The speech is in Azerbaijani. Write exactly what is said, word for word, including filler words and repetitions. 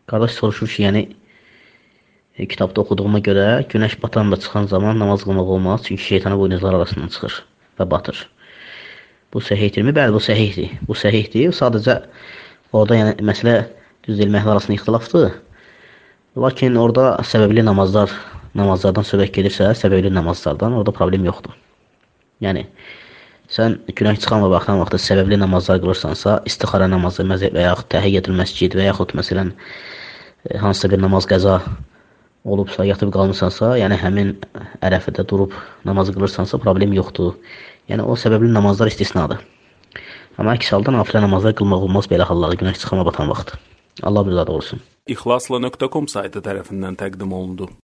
Qardaş soruşur ki, yəni e, kitabda oxuduğuma görə günəş batan və çıxan zaman namaz qılmaq olmaz, çünki şeytana buynuzlar arasından çıxır və batır. Bu səhihdirmi? Bəli, bu səhihdir. Bu səhihdir. Sadəcə orada yəni məsələ düz deyil, məhv arasında ixtilafdır. Lakin orada səbəbli namazlar, namazlardan söhbət gedirsə, səbəbli namazlardan orada problem yoxdur. Yəni sən günəş çıxan və baxan vaxtda səbəbli namazlar qılırsansa, istixara namazı və yaxud təhiyyətül məscid və yaxud məsələn hansısa bir namaz qəza olubsa, yatıb qalmısansa, yəni həmin ərəfədə durub namazı qılırsansa, problem yoxdur. Yəni o səbəbli namazlar istisnadır. Amma əks halda nafilə namazlar qılmaq olmaz belə hallarda günəş çıxan və batan vaxtı. Allah bir zad olsun. İxlasla nöqtə com saytı tərəfindən təqdim olundu.